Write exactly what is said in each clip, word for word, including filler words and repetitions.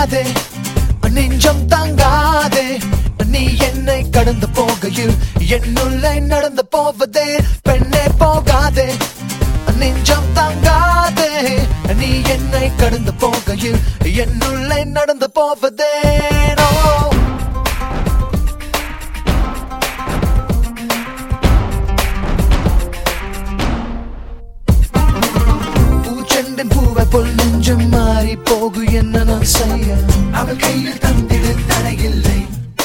போகாதே, நெஞ்சம் தாங்காதே, நீ என்னை கடந்து போகையில் என்னுள்ளே நடந்து போவதே. பெண்ணே போகாதே, நெஞ்சம் தாங்காதே, நீ என்னை கடந்து போகையில் என்னுள்ளே நடந்து போவதே. பூச்செண்டின் பூவை போல் நெஞ்சம் மாறி போகு என்ன நான் செய்ய? அவள் கையில் தந்திடு தடையில்லை.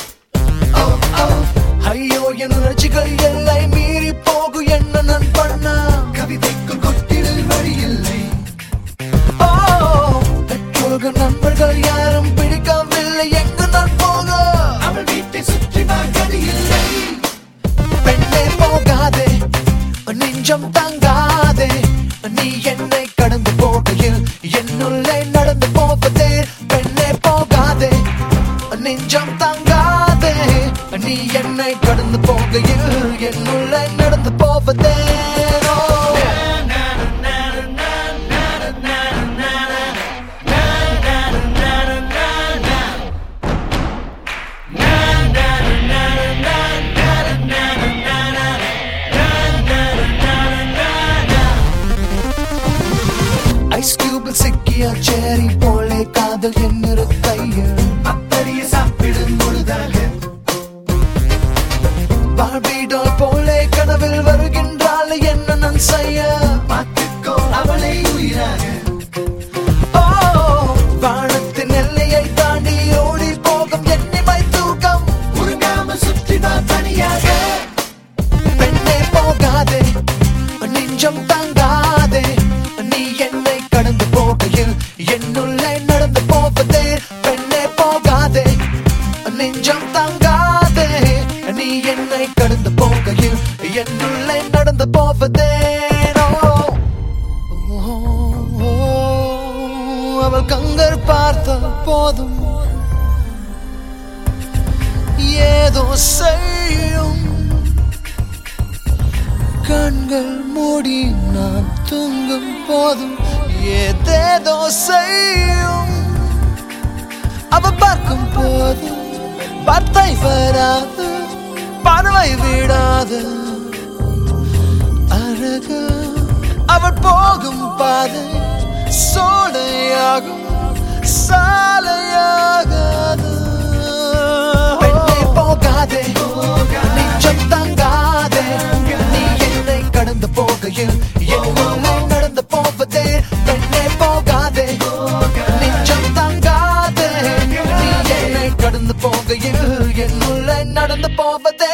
ஐயோ என் உணர்ச்சிகள் எல்லை மீறி போகு என்ன நான் பண்ண? கவிதைக்குள் கொட்டிடு வழியில்லை. ஓ பெற்றோர்கள் நண்பர்கள் யாரும் பிடிக்கவில்லை, எங்கு நான் போக? அவள் வீட்டை சுற்றி கதியில்லை. பெண்ணே போகாதே, நெஞ்சம் தாங்காதே, நீ என்னை கடந்து போகையில் என்னுள்ளே நடந்து போவதே. பெண்ணே போகாதே, நெஞ்சம் தாங்காதே, நீ என்னை கடந்து போகையில் என்னுள்ளே நடந்து போவதே. ஐஸ் கியூபில் சிக்கிய சேரி போலே காதல் என்னொரு கையில் அப்படியே சாப்பிடும் பொழுதாக பார்பிடால் போலே கனவில் வருகின்றாள் என்ன நான் செய்ய? பார்த்துக்கோ அவளை உயிராக. ஓ வானத்தின் எல்லையை தாண்டி ஓடி போகும் என்னிமை தூக்கம் உருங்காம சுற்றினால் தனியாக. பெண்ணே போகாதே, நெஞ்சம் தாங்காதே, நீ என்னை கடந்து போகையில் என்னுள்ளே நடந்து போவதே. பெண்ணே போகாதே, நெஞ்சம் தாங்காதே, நீ என்னை கடந்து போகையில் என்னுள்ளே நடந்து போவதே. அவள் கங்கர் பார்த்த போதும் ஏதோ செய்யும், கண்கள் மூடி நான் தூங்கும் போதும் ஏதேதோ செய்யும். அவ பார்க்கும் போதும் வார்த்தை வராது, பார்வை விடாது. அழகு அவள் போகும் பாதை சோலையாகும், சாலையாகாது. பெண்ணே போகாதே, நெஞ்சம் தாங்காதே, நீ என்னை கடந்து போகையில் என்னுள்ளே நடந்து போவதே. பெண்ணே போகாதே, நெஞ்சம் தாங்காதே, நீ என்னை கடந்து போகையில் என்னுள்ளே நடந்து போவதே.